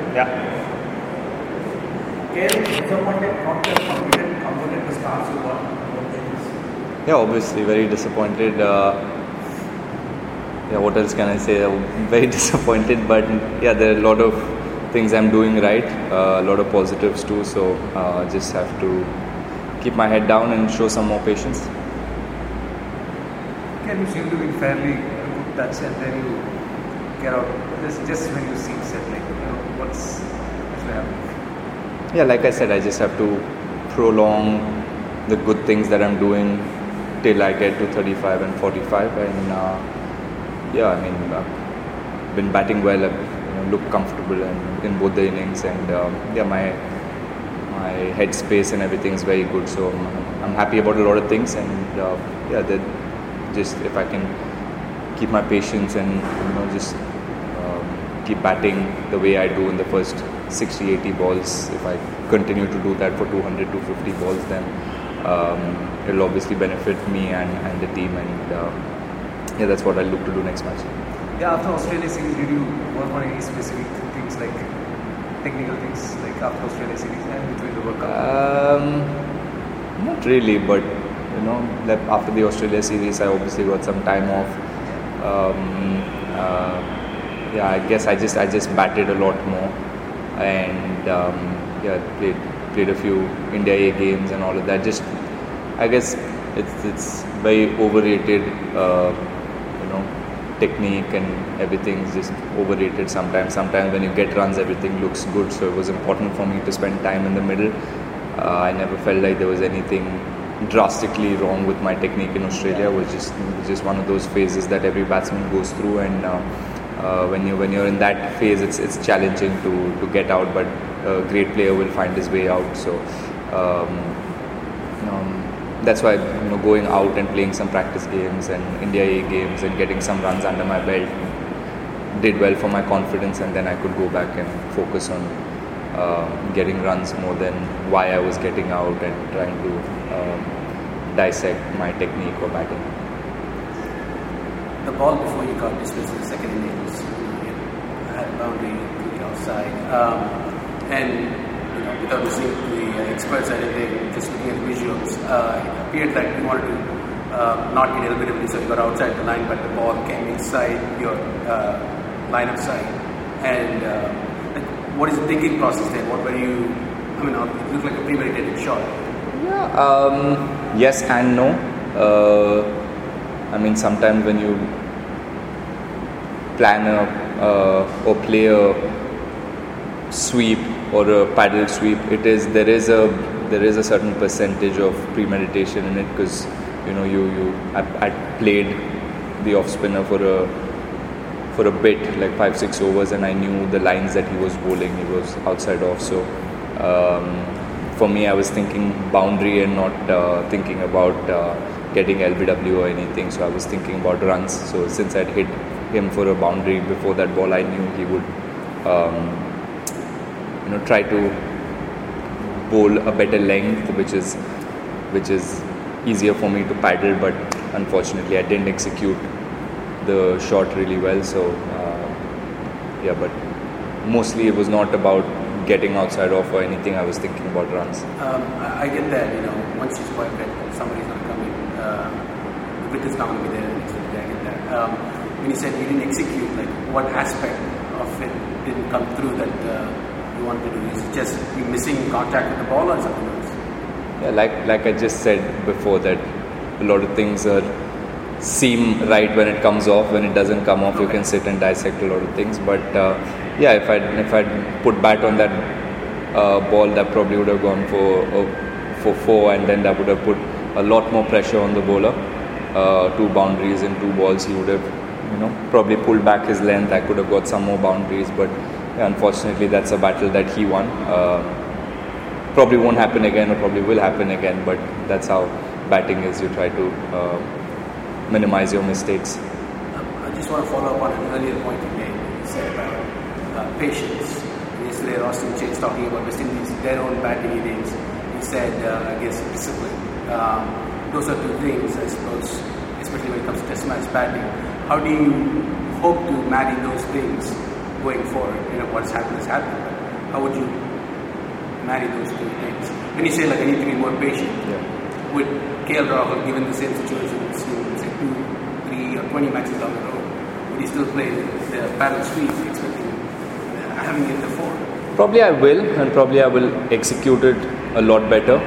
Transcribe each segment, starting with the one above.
Yeah. Disappointed, not just confident the stars you got. Yeah, obviously very disappointed. What else can I say? I'm very disappointed, but yeah, there are a lot of things I'm doing right, a lot of positives too. So just have to keep my head down and show some more patience. Can you seem to be fairly good touch, and then you get out just when you see it set, like what's happening? Yeah, like I said, I just have to prolong the good things that I'm doing till I get to 35 and 45, and I've been batting well. I've looked comfortable in both the innings, and my headspace and everything is very good. So I'm happy about a lot of things, and that just if I can keep my patience and just keep batting the way I do in the first 60-80 balls, if I continue to do that for 200-250 balls, then it'll obviously benefit me and the team, and that's what I'll look to do next match. Yeah, after Australia series, did you work on any specific things, like technical things, like after Australia series and between the World Cup? Not really, but like after the Australia series, I obviously got some time off. I guess I just batted a lot more, and played a few India A games and all of that. Just I guess it's very overrated. Technique and everything's just overrated sometimes. Sometimes when you get runs, everything looks good. So it was important for me to spend time in the middle. I never felt like there was anything drastically wrong with my technique in Australia. It was just one of those phases that every batsman goes through, and when you're in that phase, it's challenging to get out. But a great player will find his way out. So. That's why going out and playing some practice games and India A games and getting some runs under my belt did well for my confidence, and then I could go back and focus on getting runs more than why I was getting out and trying to dissect my technique or batting. The ball before you got dismissed in the second innings, you had a boundary to the outside, and without listening to the experts or anything, just looking at the visuals, it appeared like you wanted to not get LBW, so you got outside the line, but the ball came inside your line of sight. And what is the thinking process there? What were you? It looked like a premeditated shot. Yeah. Yes and no. Sometimes when you plan or play a sweep or a paddle sweep, there is a certain percentage of premeditation in it, because I played the off spinner for a bit, like 5-6 overs, and I knew the lines that he was bowling. He was outside off, so for me I was thinking boundary and not thinking about getting LBW or anything. So I was thinking about runs. So since I'd hit him for a boundary before that ball, I knew he would try to bowl a better length, which is easier for me to paddle, but unfortunately I didn't execute the shot really well. So but mostly it was not about getting outside off or anything. I was thinking about runs. I get that, once you swipe it, somebody's going to come in, the wicket's not going to be there next to the day. I get that. When you said you didn't execute, like what aspect of it didn't come through that you wanted to do? Is it just you missing contact with the ball or something else? Yeah, like I just said before, that a lot of things seem right when it comes off. When it doesn't come off, you can sit and dissect a lot of things. But if I'd put bat on that ball, that probably would have gone for 4, and then that would have put a lot more pressure on the bowler. 2 boundaries in 2 balls, he would have probably pulled back his length. I could have got some more boundaries, but unfortunately that's a battle that he won. Probably won't happen again, or probably will happen again, but that's how batting is. You try to minimize your mistakes. I just want to follow up on an earlier point you made. You said about patience. Yesterday, Austin Chase talking about West Indies, their own batting innings. He said, discipline. Those are 2 things, I suppose, especially when it comes to test match batting. How do you hope to marry those things going forward? What's happened has happened. how would you marry those two things? When you say like I need to be more patient, would KL Rahul, given the same situation, say 2, 3 or 20 matches down the road, would he still play the paddle sweep expecting having it the 4? Probably I will, and probably I will execute it a lot better.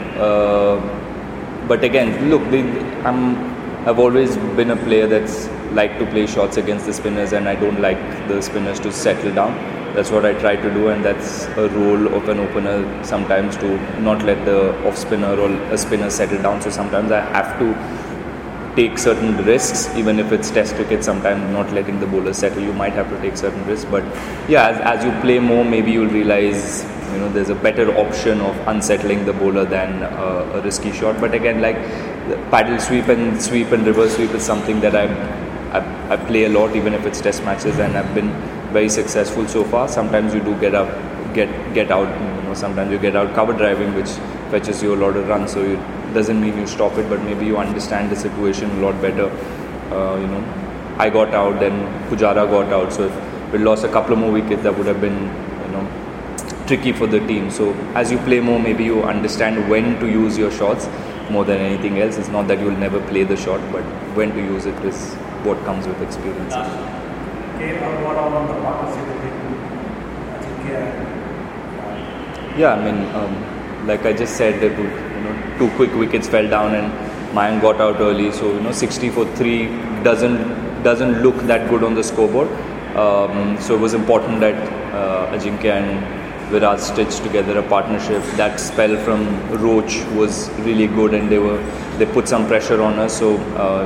But again, look, I've always been a player that's like to play shots against the spinners, and I don't like the spinners to settle down. That's what I try to do, and that's a role of an opener sometimes, to not let the off spinner or a spinner settle down. So sometimes I have to take certain risks, even if it's test cricket. Sometimes not letting the bowler settle, you might have to take certain risks. But yeah, as you play more, maybe you'll realize there's a better option of unsettling the bowler than a risky shot. But again, like the paddle sweep and reverse sweep is something that I play a lot, even if it's test matches, and I've been very successful so far. Sometimes you do get out. Sometimes you get out cover driving, which fetches you a lot of runs. So it doesn't mean you stop it, but maybe you understand the situation a lot better. I got out, then Pujara got out. So if we lost a couple of more wickets, that would have been tricky for the team. So as you play more, maybe you understand when to use your shots more than anything else. It's not that you'll never play the shot, but when to use it is what comes with experience. What about the partnership between Ajinkya? Yeah, I mean, like I just said, that 2 quick wickets fell down and Mayank got out early. So 60 for 3 doesn't look that good on the scoreboard. So it was important that Ajinkya and Virat stitched together a partnership. That spell from Roach was really good, and they put some pressure on us. So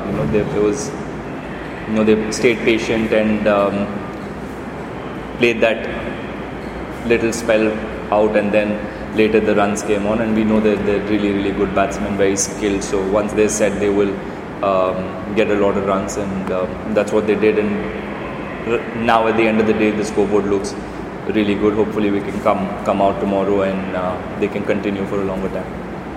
they stayed patient and played that little spell out, and then later the runs came on. And we know that they're really, really good batsmen, very skilled. So once they're set, they will get a lot of runs, and that's what they did. And now at the end of the day, the scoreboard looks really good. Hopefully we can come out tomorrow and they can continue for a longer time.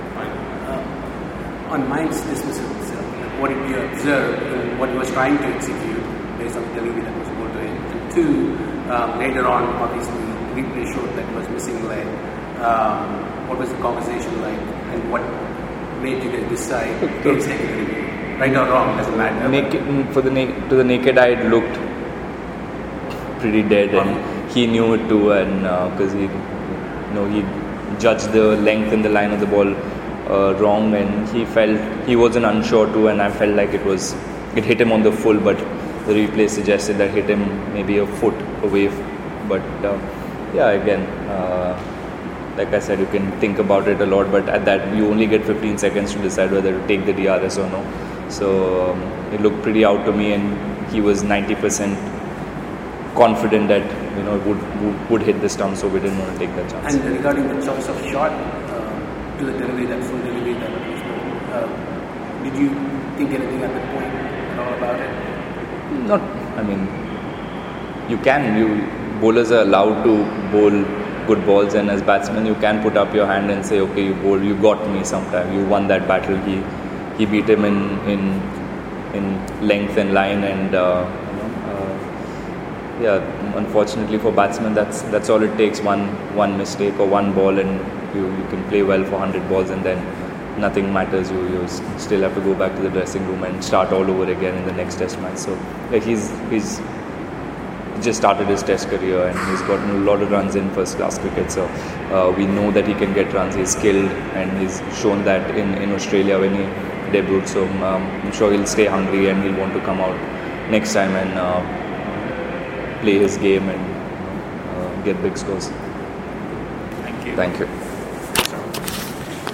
On Mayank's dismissal, what did you observe in what he was trying to execute based on the delivery that was brought to him? And 2, later on, obviously, the replay showed that he was missing leg. What was the conversation like, and what made you guys decide to take the delivery? Right or wrong, doesn't matter. To the naked eye, it looked pretty dead, and he knew it too, and because he judged the length and the line of the ball wrong, and he wasn't unsure too, and I felt like it hit him on the full, but the replay suggested that hit him maybe a foot away. But again, like I said, you can think about it a lot, but at that you only get 15 seconds to decide whether to take the DRS or no. So it looked pretty out to me, and he was 90% confident that it would hit the stump, so we didn't want to take that chance. And regarding the choice of shot to the delivery, that full delivery that was made, did you think anything at that point at all about it? Not, I mean, bowlers are allowed to bowl good balls, and as batsmen you can put up your hand and say, okay, you got me sometime, you won that battle. He beat him in length and line, and unfortunately for batsmen, that's all it takes. One mistake or one ball, and you can play well for 100 balls, and then nothing matters. You still have to go back to the dressing room and start all over again in the next test match. So he's just started his test career, and he's gotten a lot of runs in first class cricket. So we know that he can get runs. He's skilled, and he's shown that in Australia when he debuted. So I'm sure he'll stay hungry, and he'll want to come out next time and play his game and get big scores. Thank you. Thank you.